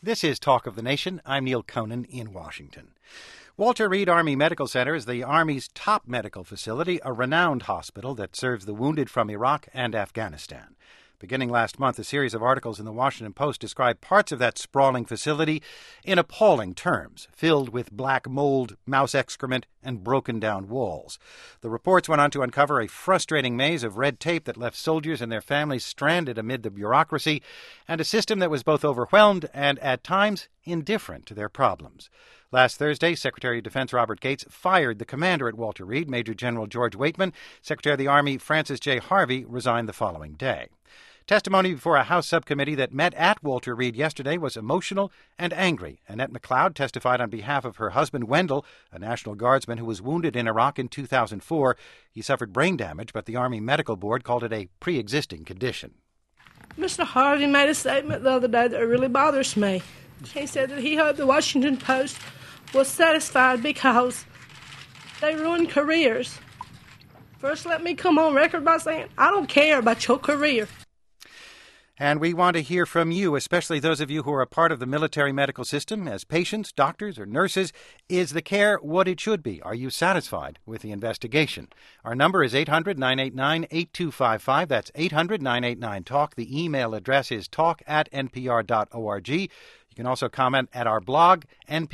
This is Talk of the Nation. I'm Neil Conan in Washington. Walter Reed Army Medical Center is the Army's top medical facility, a renowned hospital that serves the wounded from Iraq and Afghanistan. Beginning last month, a series of articles in the Washington Post described parts of that sprawling facility in appalling terms, filled with black mold, mouse excrement, and broken-down walls. The reports went on to uncover a frustrating maze of red tape that left soldiers and their families stranded amid the bureaucracy, and a system that was both overwhelmed and, at times, indifferent to their problems. Last Thursday, Secretary of Defense Robert Gates fired the commander at Walter Reed, Major General George Waitman. Secretary of the Army Francis J. Harvey resigned the following day. Testimony before a House subcommittee that met at Walter Reed yesterday was emotional and angry. Annette McLeod testified on behalf of her husband, Wendell, a National Guardsman who was wounded in Iraq in 2004. He suffered brain damage, but the Army Medical Board called it a pre-existing condition. Mr. Harvey made a statement the other day that really bothers me. He said that he hoped the Washington Post was satisfied because they ruined careers. First, let me come on record by saying I don't care about your career. And we want to hear from you, especially those of you who are a part of the military medical system as patients, doctors, or nurses. Is the care what it should be? Are you satisfied with the investigation? Our number is 800-989-8255. That's 800-989-TALK. The email address is talk@npr.org. You can also comment at our blog,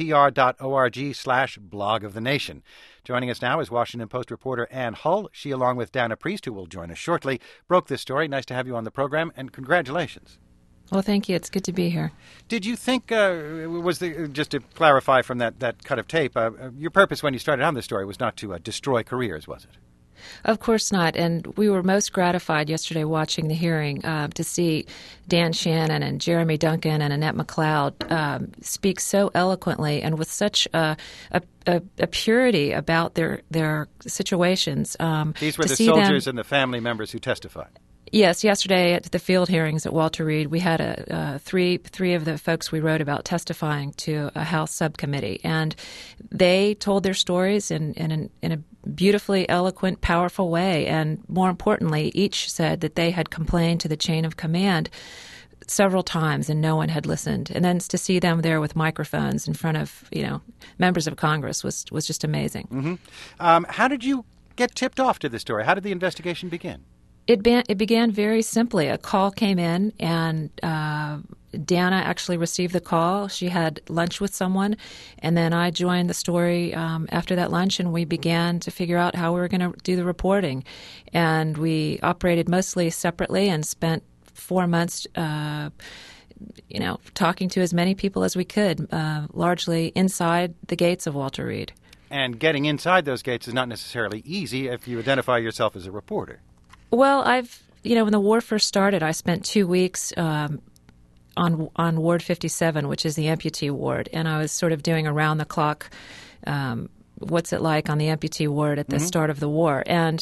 npr.org/blog of the nation. Joining us now is Washington Post reporter Ann Hull. She, along with Dana Priest, who will join us shortly, broke this story. Nice to have you on the program, and congratulations. Well, thank you. It's good to be here. Did you think, just to clarify from that cut of tape, your purpose when you started on this story was not to destroy careers, was it? Of course not. And we were most gratified yesterday watching the hearing to see Dan Shannon and Jeremy Duncan and Annette McLeod speak so eloquently and with such a purity about their situations. These were the soldiers and the family members who testified. Yes, yesterday at the field hearings at Walter Reed, we had three of the folks we wrote about testifying to a House subcommittee, and they told their stories in a beautifully eloquent, powerful way, and more importantly, each said that they had complained to the chain of command several times and no one had listened. And then to see them there with microphones in front of, members of Congress was just amazing. Mm-hmm. How did you get tipped off to this story? How did the investigation begin? It began very simply. A call came in, and Dana actually received the call. She had lunch with someone, and then I joined the story after that lunch, and we began to figure out how we were going to do the reporting. And we operated mostly separately and spent 4 months talking to as many people as we could, largely inside the gates of Walter Reed. And getting inside those gates is not necessarily easy if you identify yourself as a reporter. Well, when the war first started, I spent 2 weeks on Ward 57, which is the amputee ward, and I was sort of doing around-the-clock what's it like on the amputee ward at the start of the war. And,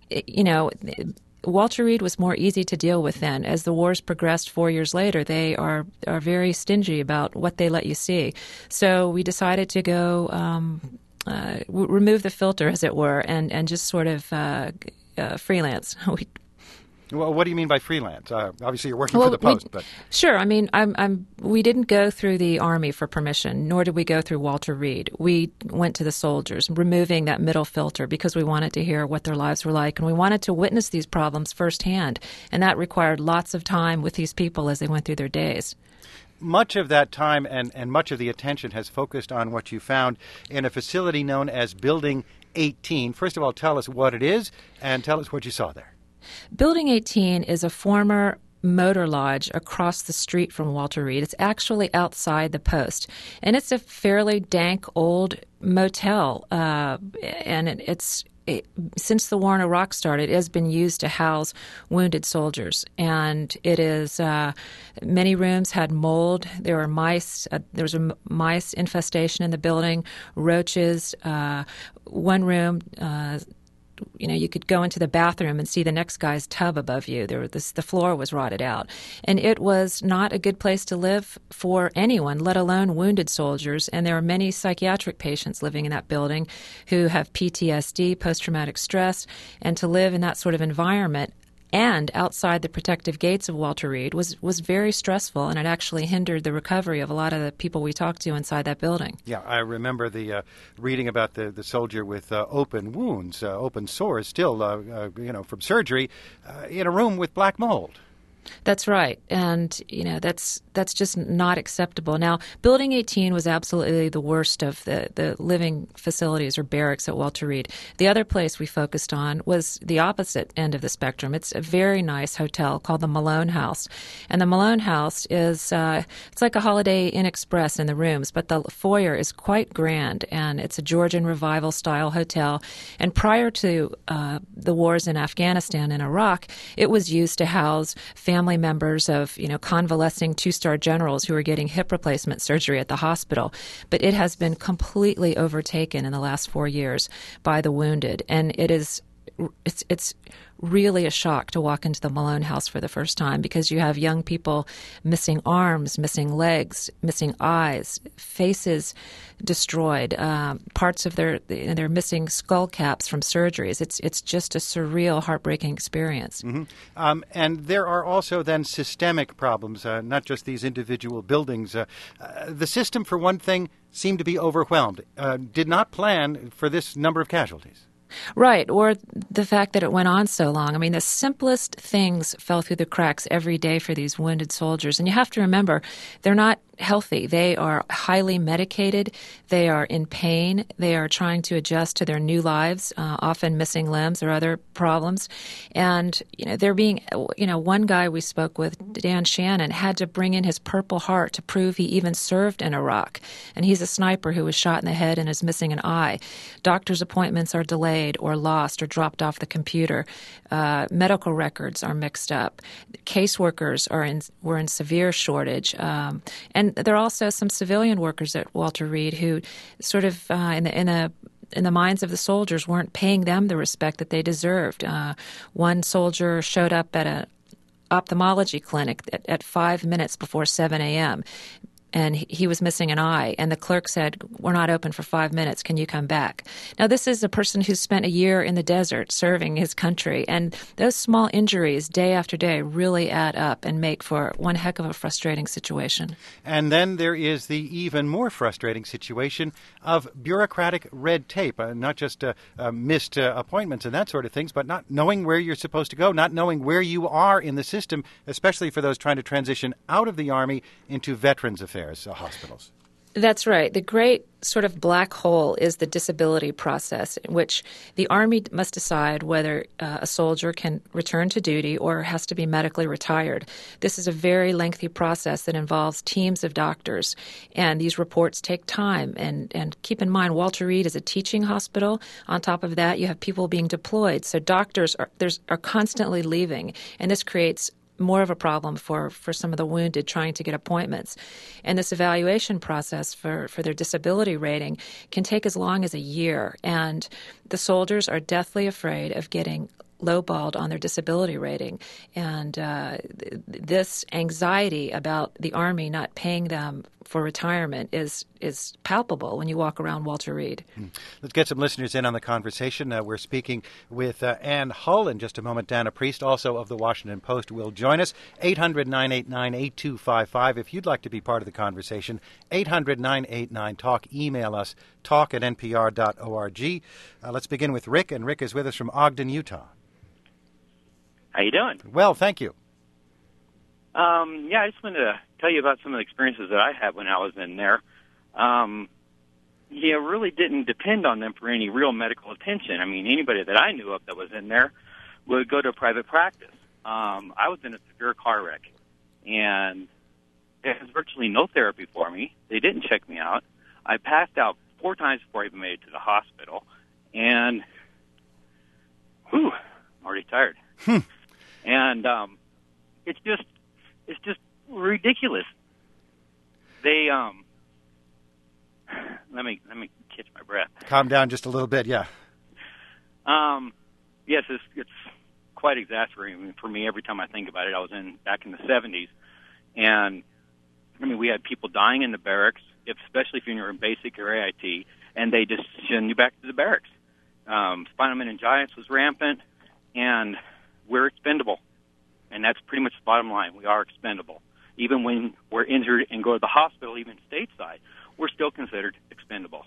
Walter Reed was more easy to deal with then. As the wars progressed 4 years later, they are very stingy about what they let you see. So we decided to go remove the filter, as it were, and just sort of freelance. Well, what do you mean by freelance? Obviously, you're working for the Post, but sure. I mean, we didn't go through the Army for permission, nor did we go through Walter Reed. We went to the soldiers, removing that middle filter because we wanted to hear what their lives were like, and we wanted to witness these problems firsthand, and that required lots of time with these people as they went through their days. Much of that time and much of the attention has focused on what you found in a facility known as Building 18. First of all, tell us what it is and tell us what you saw there. Building 18 is a former motor lodge across the street from Walter Reed. It's actually outside the Post, and it's a fairly dank old motel, and since the war in Iraq started, it has been used to house wounded soldiers. And it is many rooms had mold. There were mice. There was a mice infestation in the building. Roaches. One room. You could go into the bathroom and see the next guy's tub above you. The floor was rotted out. And it was not a good place to live for anyone, let alone wounded soldiers. And there are many psychiatric patients living in that building who have PTSD, post-traumatic stress. And to live in that sort of environment and outside the protective gates of Walter Reed was very stressful, and it actually hindered the recovery of a lot of the people we talked to inside that building. Yeah, I remember the reading about the soldier with open wounds, open sores still, from surgery, in a room with black mold. That's right, and that's just not acceptable. Now, Building 18 was absolutely the worst of the living facilities or barracks at Walter Reed. The other place we focused on was the opposite end of the spectrum. It's a very nice hotel called the Malone House, and the Malone House is it's like a Holiday Inn Express in the rooms, but the foyer is quite grand, and it's a Georgian Revival style hotel. And prior to the wars in Afghanistan and Iraq, it was used to house family members of, convalescing two-star generals who were getting hip replacement surgery at the hospital. But it has been completely overtaken in the last 4 years by the wounded. And it's really a shock to walk into the Malone House for the first time, because you have young people missing arms, missing legs, missing eyes, faces destroyed, parts of they're missing skull caps from surgeries. It's just a surreal, heartbreaking experience. Mm-hmm. And there are also then systemic problems, not just these individual buildings. The system, for one thing, seemed to be overwhelmed, did not plan for this number of casualties. Right, or the fact that it went on so long. I mean, the simplest things fell through the cracks every day for these wounded soldiers. And you have to remember, they're not healthy. They are highly medicated. They are in pain. They are trying to adjust to their new lives, often missing limbs or other problems. And, they're being, one guy we spoke with, Dan Shannon, had to bring in his Purple Heart to prove he even served in Iraq. And he's a sniper who was shot in the head and is missing an eye. Doctor's appointments are delayed or lost or dropped off the computer. Medical records are mixed up. Caseworkers were in severe shortage. And there are also some civilian workers at Walter Reed who sort of, in the minds of the soldiers, weren't paying them the respect that they deserved. One soldier showed up at an ophthalmology clinic at 5 minutes before 7 a.m., and he was missing an eye, and the clerk said, "We're not open for 5 minutes. Can you come back?" Now, this is a person who spent a year in the desert serving his country, and those small injuries day after day really add up and make for one heck of a frustrating situation. And then there is the even more frustrating situation of bureaucratic red tape, not just missed appointments and that sort of things, but not knowing where you're supposed to go, not knowing where you are in the system, especially for those trying to transition out of the Army into Veterans Affairs hospitals. That's right. The great sort of black hole is the disability process, in which the Army must decide whether a soldier can return to duty or has to be medically retired. This is a very lengthy process that involves teams of doctors, and these reports take time. And keep in mind, Walter Reed is a teaching hospital. On top of that, you have people being deployed, so doctors are constantly leaving, and this creates more of a problem for some of the wounded trying to get appointments. And this evaluation process for their disability rating can take as long as a year. And the soldiers are deathly afraid of getting lowballed on their disability rating. And this anxiety about the Army not paying them for retirement is palpable when you walk around Walter Reed. Let's get some listeners in on the conversation. We're speaking with Ann Hull in just a moment. Dana Priest, also of the Washington Post, will join us. 800-989-8255. If you'd like to be part of the conversation, 800-989-TALK. Email us, talk@npr.org. Let's begin with Rick, and Rick is with us from Ogden, Utah. How you doing? Well, thank you. I just wanted to tell you about some of the experiences that I had when I was in there. You really didn't depend on them for any real medical attention. I mean, anybody that I knew of that was in there would go to a private practice. I was in a severe car wreck, and there was virtually no therapy for me. They didn't check me out. I passed out 4 times before I even made it to the hospital, and I'm already tired. And it's just ridiculous. They let me catch my breath. Calm down just a little bit, yeah. Yes, it's quite exasperating for me every time I think about it. I was back in the 70s, and I mean, we had people dying in the barracks, especially if you're in basic or AIT, and they just send you back to the barracks. Spinal meningitis was rampant, and we're expendable. And that's pretty much the bottom line. We are expendable. Even when we're injured and go to the hospital, even stateside, we're still considered expendable.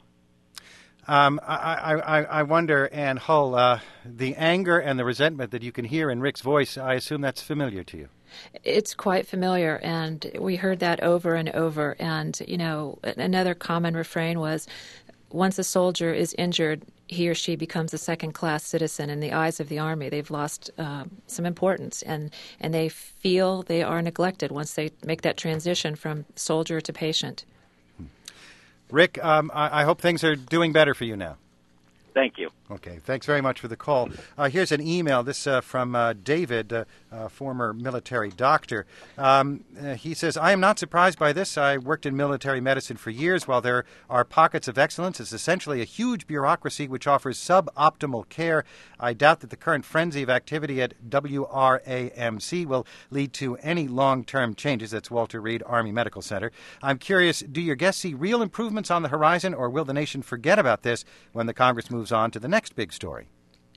I wonder, Ann Hull, the anger and the resentment that you can hear in Rick's voice, I assume that's familiar to you. It's quite familiar, and we heard that over and over. And, you know, another common refrain was, once a soldier is injured, he or she becomes a second-class citizen in the eyes of the Army. They've lost some importance, and they feel they are neglected once they make that transition from soldier to patient. Rick, I hope things are doing better for you now. Thank you. Okay, thanks very much for the call. Here's an email, this from David, former military doctor. He says, I am not surprised by this. I worked in military medicine for years. While there are pockets of excellence, it's essentially a huge bureaucracy which offers suboptimal care. I doubt that the current frenzy of activity at WRAMC will lead to any long-term changes. That's Walter Reed Army Medical Center. I'm curious, do your guests see real improvements on the horizon, or will the nation forget about this when the Congress moves on to the next big story?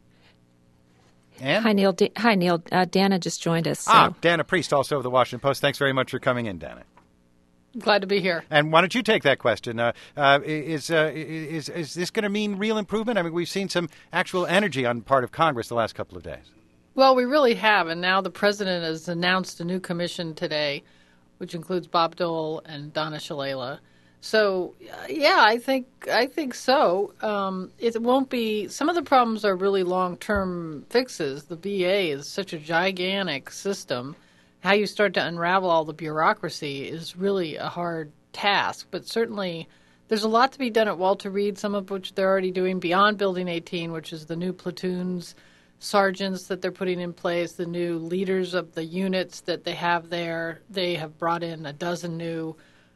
Ann? Hi, Neil. Dana just joined us. So. Dana Priest, also of the Washington Post. Thanks very much for coming in, Dana. Glad to be here. And why don't you take that question? Is this going to mean real improvement? I mean, we've seen some actual energy on the part of Congress the last couple of days. Well, we really have, and now the president has announced a new commission today, which includes Bob Dole and Donna Shalala. So, yeah, I think so. It won't be. Some of the problems are really long-term fixes. The VA is such a gigantic system. How you start to unravel all the bureaucracy is really a hard task. But certainly, there's a lot to be done at Walter Reed. Some of which they're already doing beyond Building 18, which is the new platoons, sergeants that they're putting in place, the new leaders of the units that they have there. They have brought in a dozen new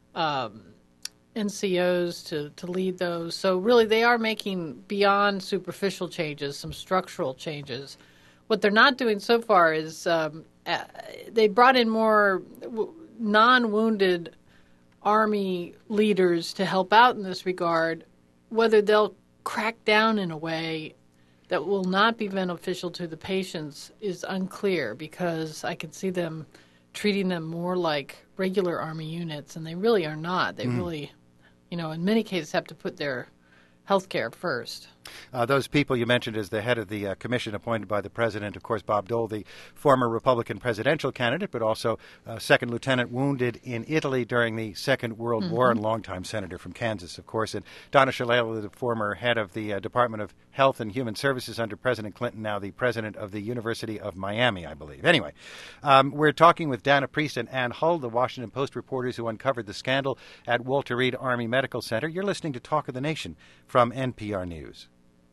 NCOs to lead those. So really they are making beyond superficial changes, some structural changes. What they're not doing so far is they brought in more non-wounded Army leaders to help out in this regard. Whether they'll crack down in a way that will not be beneficial to the patients is unclear, because I can see them treating them more like regular Army units, and they really are not. They really, in many cases have to put their health care first. Those people you mentioned as the head of the commission appointed by the president, of course, Bob Dole, the former Republican presidential candidate, but also second lieutenant wounded in Italy during the Second World War, and longtime senator from Kansas, of course. And Donna Shalala, the former head of the Department of Health and Human Services under President Clinton, now the president of the University of Miami, I believe. Anyway, we're talking with Dana Priest and Ann Hull, the Washington Post reporters who uncovered the scandal at Walter Reed Army Medical Center. You're listening to Talk of the Nation from NPR News.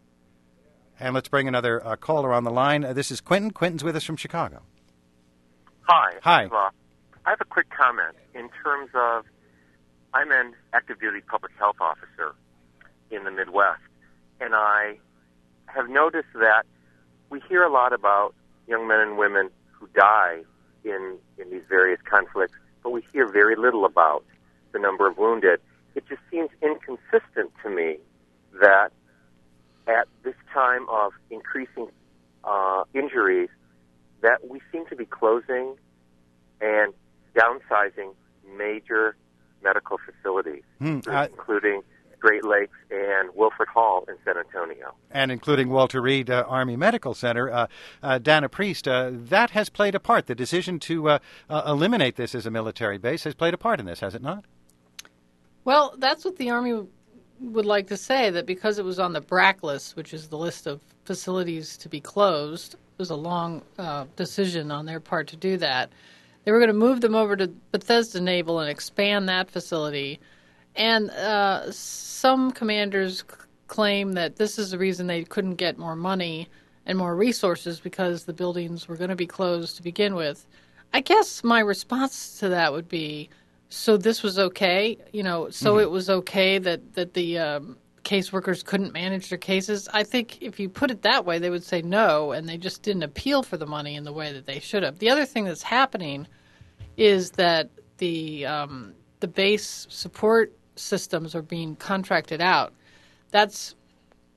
And let's bring another caller on the line. This is Quentin. Quentin's with us from Chicago. Hi. Hi. I have a quick comment in terms of I'm an active duty public health officer in the Midwest, and I have noticed that we hear a lot about young men and women who die in these various conflicts, but we hear very little about the number of wounded. It just seems inconsistent to me that at this time of increasing injuries, that we seem to be closing and downsizing major medical facilities, including Great Lakes and Wilfred Hall in San Antonio. And including Walter Reed Army Medical Center. Dana Priest, that has played a part. The decision to eliminate this as a military base has played a part in this, has it not? Well, that's what the Army would like to say, that because it was on the BRAC list, which is the list of facilities to be closed, it was a long decision on their part to do that. They were going to move them over to Bethesda Naval and expand that facility. And some commanders claim that this is the reason they couldn't get more money and more resources, because the buildings were going to be closed to begin with. I guess my response to that would be, so this was okay, it was okay that the caseworkers couldn't manage their cases. I think if you put it that way, they would say no, and they just didn't appeal for the money in the way that they should have. The other thing that's happening is that the base support systems are being contracted out. That's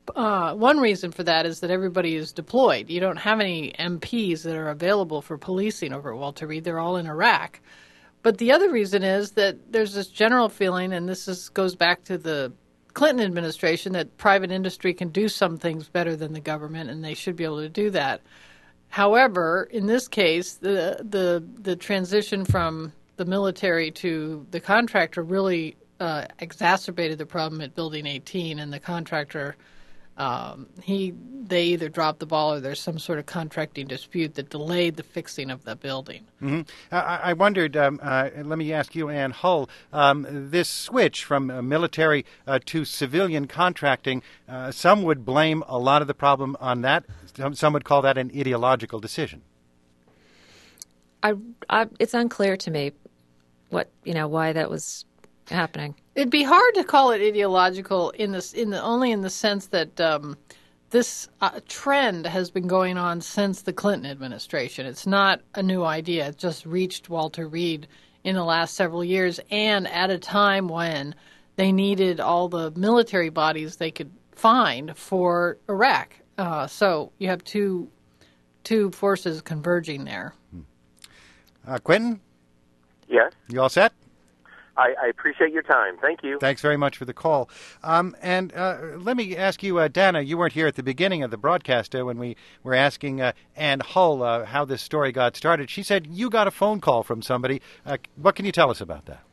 one reason for that is that everybody is deployed. You don't have any MPs that are available for policing over at Walter Reed. They're all in Iraq. But the other reason is that there's this general feeling, and goes back to the Clinton administration, that private industry can do some things better than the government, and they should be able to do that. However, in this case, the transition from the military to the contractor really exacerbated the problem at Building 18, and the contractor, they either dropped the ball or there's some sort of contracting dispute that delayed the fixing of the building. Mm-hmm. I wondered, let me ask you, Ann Hull, this switch from military to civilian contracting, some would blame a lot of the problem on that. Some would call that an ideological decision. It's unclear to me why that was happening. It'd be hard to call it ideological only in the sense that this trend has been going on since the Clinton administration. It's not a new idea. It just reached Walter Reed in the last several years, and at a time when they needed all the military bodies they could find for Iraq. So you have two forces converging there. Quentin? Yes? You all set? I appreciate your time. Thank you. Thanks very much for the call. And let me ask you, Dana, you weren't here at the beginning of the broadcast when we were asking Ann Hull how this story got started. She said you got a phone call from somebody. What can you tell us about that?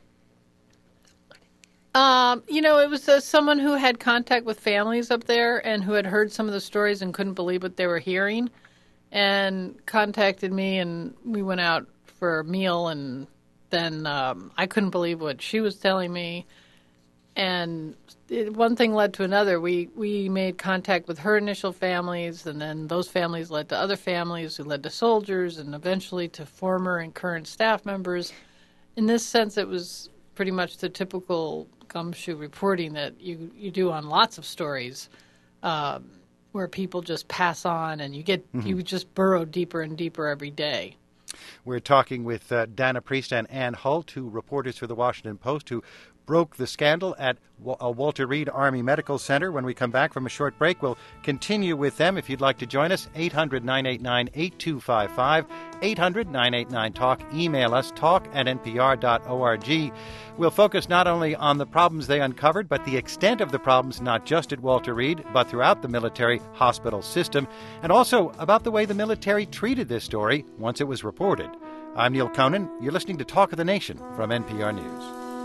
It was someone who had contact with families up there and who had heard some of the stories and couldn't believe what they were hearing, and contacted me, and we went out for a meal, and then I couldn't believe what she was telling me. And one thing led to another. We made contact with her initial families, and then those families led to other families who led to soldiers, and eventually to former and current staff members. In this sense, it was pretty much the typical gumshoe reporting that you do on lots of stories, where people just pass on, and you just burrow deeper and deeper every day. We're talking with Dana Priest and Ann Hull, two reporters for the Washington Post who broke the scandal at Walter Reed Army Medical Center. When we come back from a short break, we'll continue with them. If you'd like to join us, 800-989-8255, 800-989-TALK. Email us, talk@npr.org. We'll focus not only on the problems they uncovered, but the extent of the problems, not just at Walter Reed, but throughout the military hospital system, and also about the way the military treated this story once it was reported. I'm Neil Conan. You're listening to Talk of the Nation from NPR News.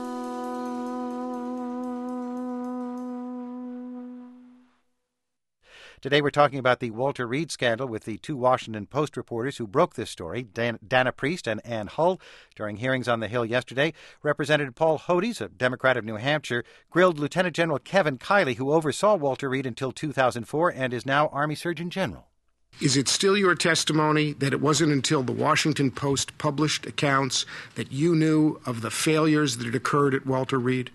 Today we're talking about the Walter Reed scandal with the two Washington Post reporters who broke this story, Dana Priest and Ann Hull. During hearings on the Hill yesterday, Representative Paul Hodes, a Democrat of New Hampshire, grilled Lieutenant General Kevin Kiley, who oversaw Walter Reed until 2004 and is now Army Surgeon General. Is it still your testimony that it wasn't until the Washington Post published accounts that you knew of the failures that had occurred at Walter Reed?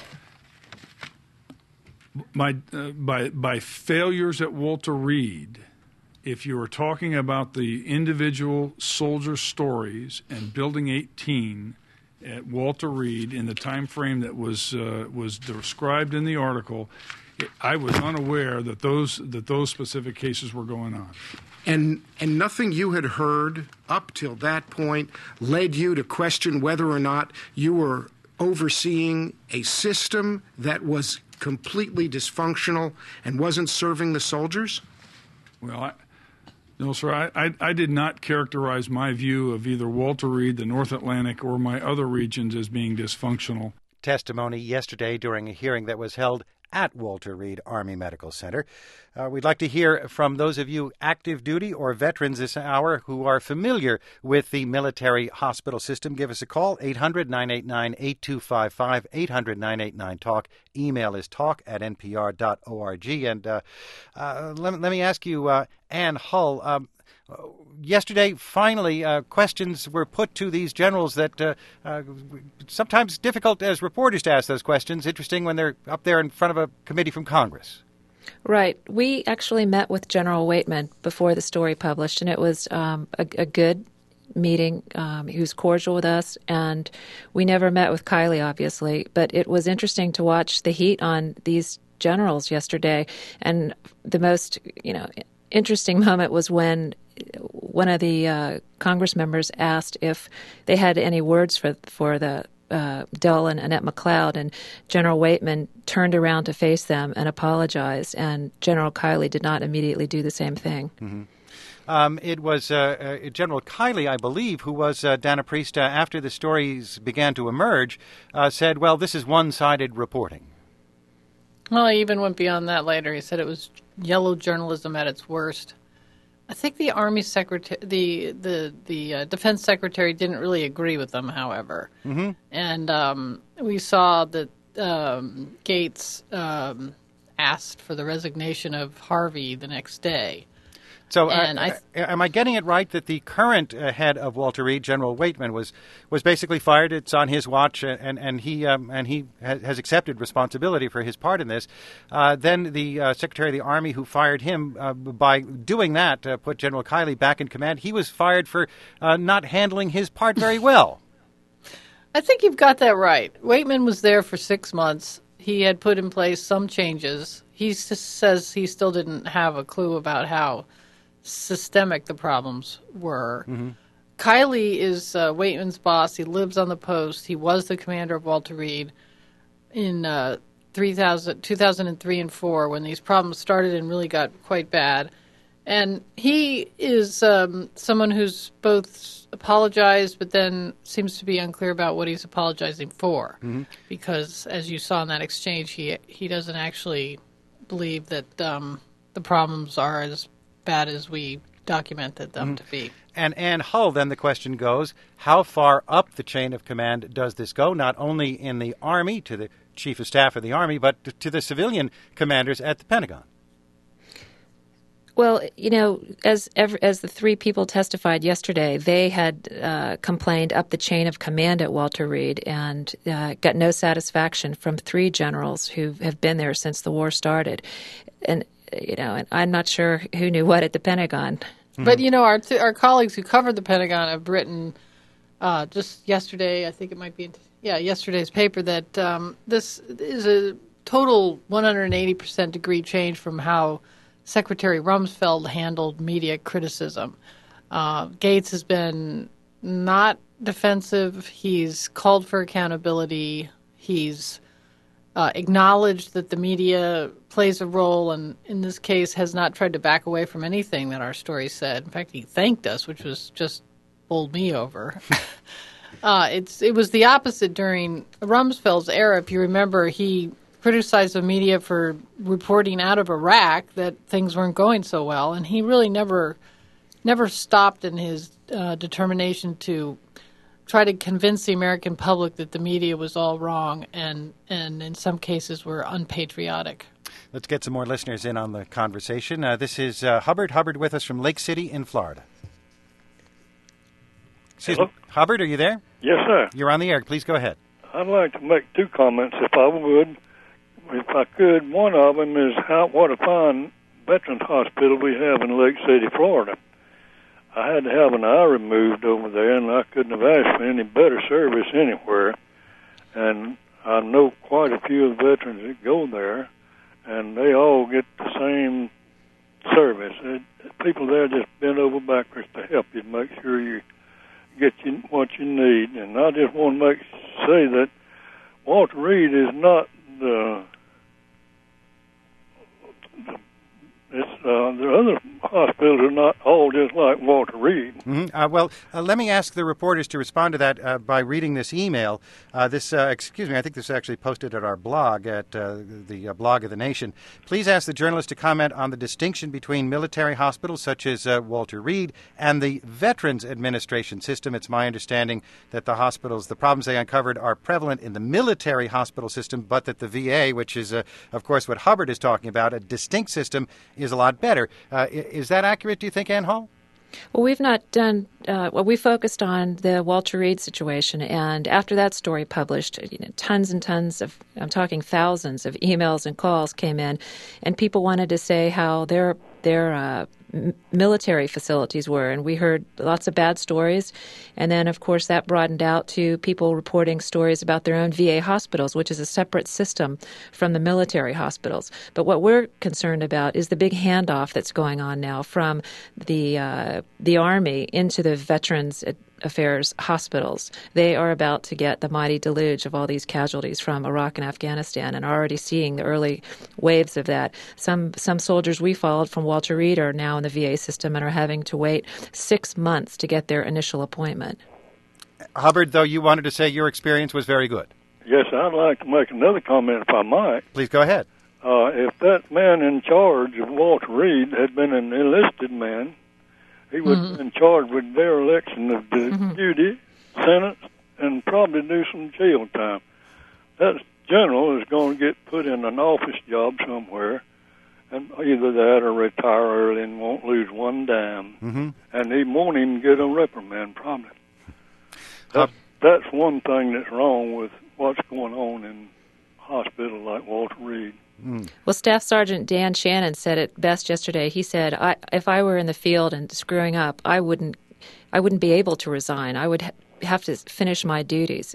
By failures at Walter Reed, if you were talking about the individual soldier stories and Building 18 at Walter Reed in the time frame that was described in the article, I was unaware that those specific cases were going on. And nothing you had heard up till that point led you to question whether or not you were overseeing a system that was completely dysfunctional and wasn't serving the soldiers? Well, no, sir. I did not characterize my view of either Walter Reed, the North Atlantic, or my other regions as being dysfunctional. Testimony yesterday during a hearing that was held at Walter Reed Army Medical Center. We'd like to hear from those of you active duty or veterans this hour who are familiar with the military hospital system. Give us a call, 800-989-8255, 800-989-TALK. Email is talk@npr.org. And let me ask you, Ann Hull, yesterday, finally, questions were put to these generals that sometimes difficult as reporters to ask those questions. Interesting when they're up there in front of a committee from Congress. Right. We actually met with General Waitman before the story published, and it was a good meeting. He was cordial with us, and we never met with Kiley, obviously. But it was interesting to watch the heat on these generals yesterday, and the most interesting moment was when one of the Congress members asked if they had any words for the Dell and Annette McLeod, and General Waitman turned around to face them and apologized, and General Kiley did not immediately do the same thing. Mm-hmm. It was General Kiley, I believe, who was, Dana Priest, after the stories began to emerge, said, well, this is one-sided reporting. Well, he even went beyond that later. He said it was yellow journalism at its worst. I think the Army Secretary, the Defense Secretary, didn't really agree with them, however. Mm-hmm. And we saw that Gates asked for the resignation of Harvey the next day. So am I getting it right that the current head of Walter Reed, General Waitman, was basically fired? It's on his watch, and he has accepted responsibility for his part in this. Then the Secretary of the Army who fired him, by doing that, put General Kiley back in command. He was fired for not handling his part very well. I think you've got that right. Waitman was there for 6 months. He had put in place some changes. He says he still didn't have a clue about how systemic the problems were. Mm-hmm. Kiley is Waitman's boss. He lives on the post. He was the commander of Walter Reed in 2003 and 4 when these problems started and really got quite bad. And he is someone who's both apologized but then seems to be unclear about what he's apologizing for. Mm-hmm. Because, as you saw in that exchange, he doesn't actually believe that the problems are as bad as we documented them to be. And Ann Hull, then the question goes, how far up the chain of command does this go, not only in the Army, to the Chief of Staff of the Army, but to the civilian commanders at the Pentagon? Well, as the three people testified yesterday, they had complained up the chain of command at Walter Reed and got no satisfaction from 3 generals who have been there since the war started. And and I'm not sure who knew what at the Pentagon. But, our colleagues who covered the Pentagon have written just yesterday, I think it might be, yesterday's paper, that this is a total 180% degree change from how Secretary Rumsfeld handled media criticism. Gates has been not defensive. He's called for accountability. He's acknowledged that the media plays a role, and in this case has not tried to back away from anything that our story said. In fact, he thanked us, which was just bowled me over. It was the opposite during Rumsfeld's era. If you remember, he criticized the media for reporting out of Iraq that things weren't going so well, and he really never stopped in his determination to try to convince the American public that the media was all wrong and in some cases were unpatriotic. Let's get some more listeners in on the conversation. This is Hubbard. Hubbard with us from Lake City in Florida. Excuse me. Hubbard, are you there? Yes, sir. You're on the air. Please go ahead. I'd like to make 2 comments, if I would. If I could, one of them is what a fine veterans hospital we have in Lake City, Florida. I had to have an eye removed over there, and I couldn't have asked for any better service anywhere. And I know quite a few of the veterans that go there, and they all get the same service. People there just bend over backwards to help you, make sure you get what you need. And I just want to say that Walter Reed is not the other hospitals are not all just like Walter Reed. Mm-hmm. Let me ask the reporters to respond to that by reading this email. I think this is actually posted at our blog, at the blog of the Nation. Please ask the journalist to comment on the distinction between military hospitals such as Walter Reed and the Veterans Administration system. It's my understanding that the problems they uncovered are prevalent in the military hospital system, but that the VA, which is, of course, what Hubbard is talking about, a distinct system, is a lot better. Is that accurate, do you think, Ann Hull? Well, we've not done, we focused on the Walter Reed situation, and after that story published, tons and tons I'm talking thousands of emails and calls came in, and people wanted to say how their military facilities were, and we heard lots of bad stories. And then, of course, that broadened out to people reporting stories about their own VA hospitals, which is a separate system from the military hospitals. But what we're concerned about is the big handoff that's going on now from the Army into the Veterans Affairs hospitals. They are about to get the mighty deluge of all these casualties from Iraq and Afghanistan, and are already seeing the early waves of that. Some soldiers we followed from Walter Reed are now in the VA system and are having to wait 6 months to get their initial appointment. Hubbard, though, you wanted to say your experience was very good. Yes, I'd like to make another comment if I might. Please go ahead. If that man in charge of Walter Reed had been an enlisted man, he would have been charged with dereliction of duty, sentence, and probably do some jail time. That general is going to get put in an office job somewhere, and either that or retire early and won't lose one dime. And he won't even get a reprimand, probably. That's one thing that's wrong with what's going on in hospitals like Walter Reed. Well, Staff Sergeant Dan Shannon said it best yesterday. He said, if I were in the field and screwing up, I wouldn't be able to resign. I would have to finish my duties.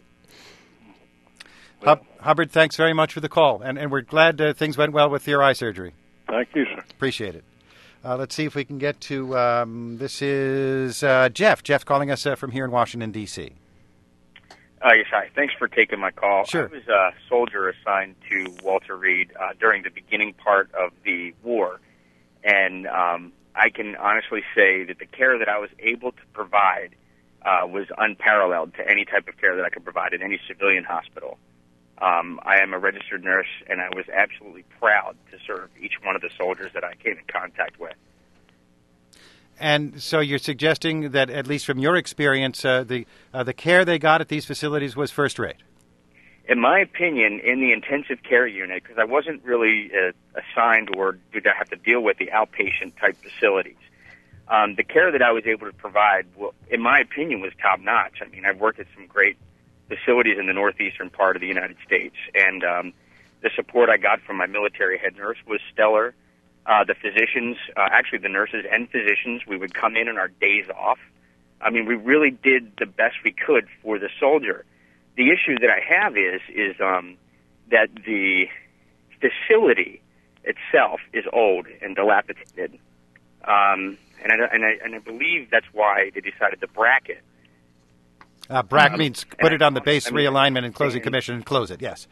Hubbard, thanks very much for the call, and we're glad things went well with your eye surgery. Thank you, sir. Appreciate it. Let's see if we can get to, this is Jeff. Jeff's calling us from here in Washington, D.C. Yes, hi. Thanks for taking my call. Sure. I was a soldier assigned to Walter Reed during the beginning part of the war, and I can honestly say that the care that I was able to provide was unparalleled to any type of care that I could provide in any civilian hospital. I am a registered nurse, and I was absolutely proud to serve each one of the soldiers that I came in contact with. And so you're suggesting that, at least from your experience, the care they got at these facilities was first rate? In my opinion, in the intensive care unit, because I wasn't really assigned or did I have to deal with the outpatient type facilities, the care that I was able to provide, in my opinion, was top notch. I mean, I've worked at some great facilities in the northeastern part of the United States, and the support I got from my military head nurse was stellar. The physicians, actually the nurses and physicians, we would come in on our days off. I mean, we really did the best we could for the soldier. The issue that I have is that the facility itself is old and dilapidated, and I believe that's why they decided to bracket. Brack means put it on the base realignment and closing commission and close it. Yes.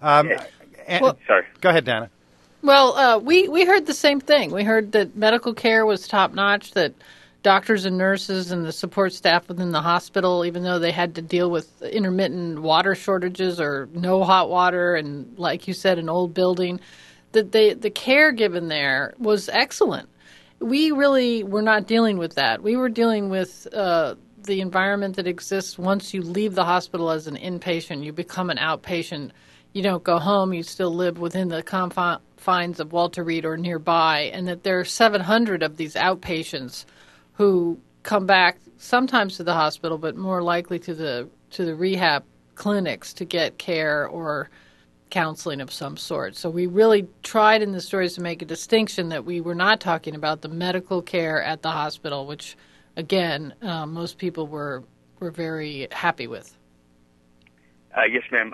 Sorry. Go ahead, Dana. Well, we heard the same thing. We heard that medical care was top-notch, that doctors and nurses and the support staff within the hospital, even though they had to deal with intermittent water shortages or no hot water and, like you said, an old building, that the care given there was excellent. We really were not dealing with that. We were dealing with the environment that exists once you leave the hospital as an inpatient. You become an outpatient. You don't go home. You still live within the confines of Walter Reed or nearby, and that there are 700 of these outpatients who come back sometimes to the hospital, but more likely to the rehab clinics to get care or counseling of some sort. So we really tried in the stories to make a distinction that we were not talking about the medical care at the hospital, which, again, most people were very happy with. Yes, ma'am.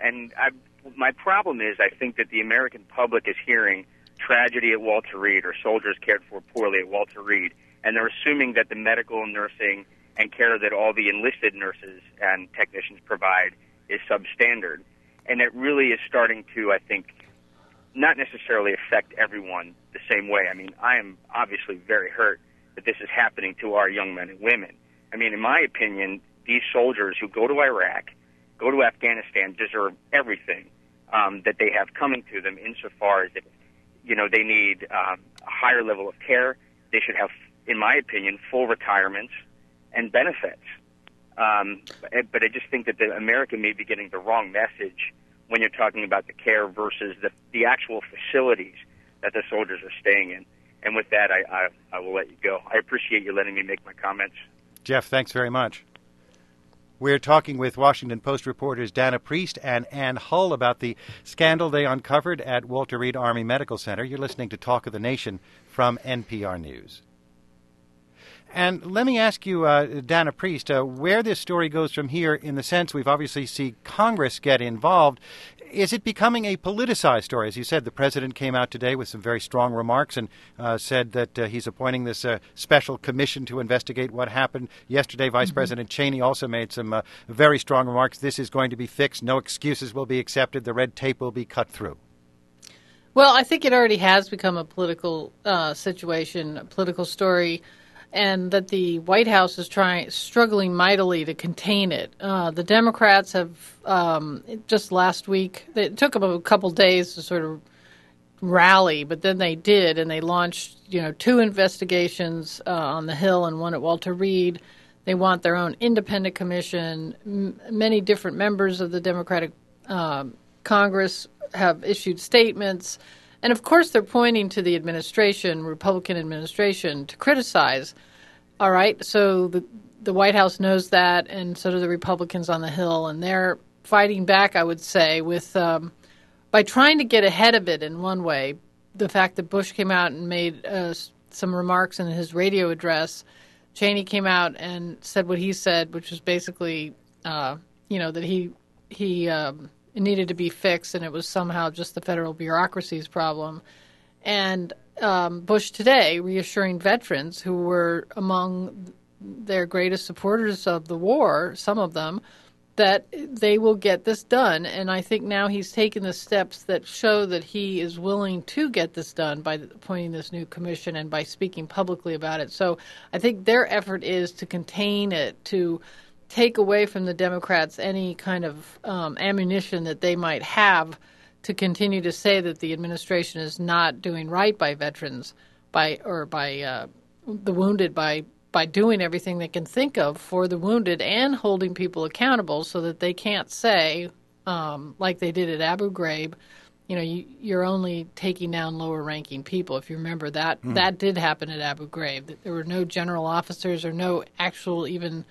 My problem is I think that the American public is hearing tragedy at Walter Reed or soldiers cared for poorly at Walter Reed, and they're assuming that the medical, nursing, and care that all the enlisted nurses and technicians provide is substandard. And it really is starting to, I think, not necessarily affect everyone the same way. I mean, I am obviously very hurt that this is happening to our young men and women. I mean, in my opinion, these soldiers who go to Iraq, go to Afghanistan, deserve everything that they have coming to them insofar as if, they need a higher level of care. They should have, in my opinion, full retirements and benefits. But I just think that the American may be getting the wrong message when you're talking about the care versus the actual facilities that the soldiers are staying in. And with that, I will let you go. I appreciate you letting me make my comments. Jeff, thanks very much. We're talking with Washington Post reporters Dana Priest and Ann Hull about the scandal they uncovered at Walter Reed Army Medical Center. You're listening to Talk of the Nation from NPR News. And let me ask you, Dana Priest, where this story goes from here, in the sense we've obviously seen Congress get involved. Is it becoming a politicized story? As you said, the president came out today with some very strong remarks and said that he's appointing this special commission to investigate what happened. Yesterday, Vice President Cheney also made some very strong remarks. This is going to be fixed. No excuses will be accepted. The red tape will be cut through. Well, I think it already has become a political situation, a political story, and that the White House is struggling mightily to contain it. The Democrats have just last week, it took them a couple days to sort of rally, but then they did, and they launched 2 investigations on the Hill and one at Walter Reed. They want their own independent commission. Many different members of the Democratic Congress have issued statements. And, of course, they're pointing to the administration, Republican administration, to criticize. All right, so the White House knows that, and so do the Republicans on the Hill. And they're fighting back, I would say, with by trying to get ahead of it in one way. The fact that Bush came out and made some remarks in his radio address, Cheney came out and said what he said, which was basically, that he it needed to be fixed, and it was somehow just the federal bureaucracy's problem. And Bush today reassuring veterans who were among their greatest supporters of the war, some of them, that they will get this done. And I think now he's taken the steps that show that he is willing to get this done by appointing this new commission and by speaking publicly about it. So I think their effort is to contain it, to take away from the Democrats any kind of ammunition that they might have to continue to say that the administration is not doing right by veterans, by the wounded, by doing everything they can think of for the wounded and holding people accountable so that they can't say, like they did at Abu Ghraib, you're only taking down lower-ranking people. If you remember that, that did happen at Abu Ghraib. There were no general officers or no actual even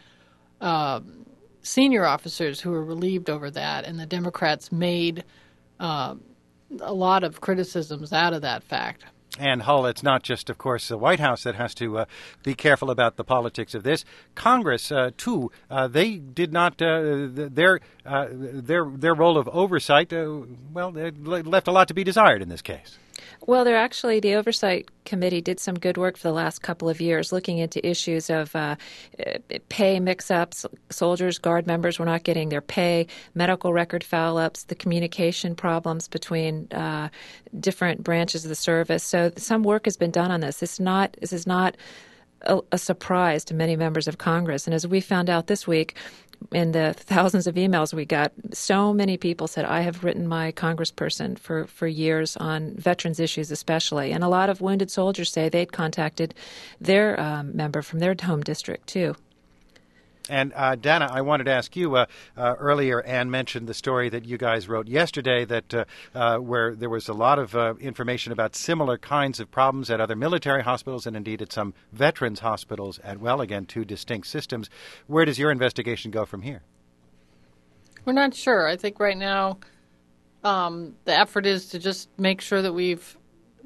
senior officers who were relieved over that, and the Democrats made a lot of criticisms out of that fact. And Hull, it's not just, of course, the White House that has to be careful about the politics of this. Congress, too, they did not their role of oversight. They left a lot to be desired in this case. Well, the Oversight Committee did some good work for the last couple of years looking into issues of pay mix-ups. Soldiers, Guard members were not getting their pay, medical record foul-ups, the communication problems between different branches of the service. So some work has been done on this. This is not a surprise to many members of Congress. And as we found out this week, in the thousands of emails we got, so many people said, I have written my congressperson for years on veterans issues especially. And a lot of wounded soldiers say they'd contacted their member from their home district, too. And Dana, I wanted to ask you, earlier Ann mentioned the story that you guys wrote yesterday that where there was a lot of information about similar kinds of problems at other military hospitals and indeed at some veterans hospitals at, again, 2 distinct systems. Where does your investigation go from here? We're not sure. I think right now the effort is to just make sure that we've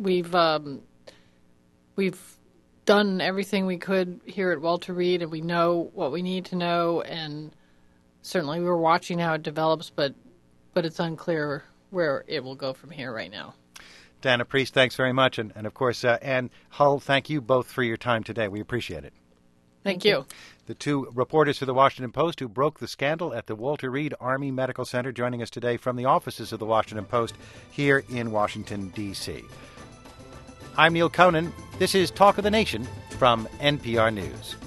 done everything we could here at Walter Reed, and we know what we need to know, and certainly we're watching how it develops, but it's unclear where it will go from here right now. Dana Priest, thanks very much, and of course, Ann Hull, thank you both for your time today. We appreciate it. Thank you. The 2 reporters for the Washington Post who broke the scandal at the Walter Reed Army Medical Center joining us today from the offices of the Washington Post here in Washington, D.C. I'm Neil Conan. This is Talk of the Nation from NPR News.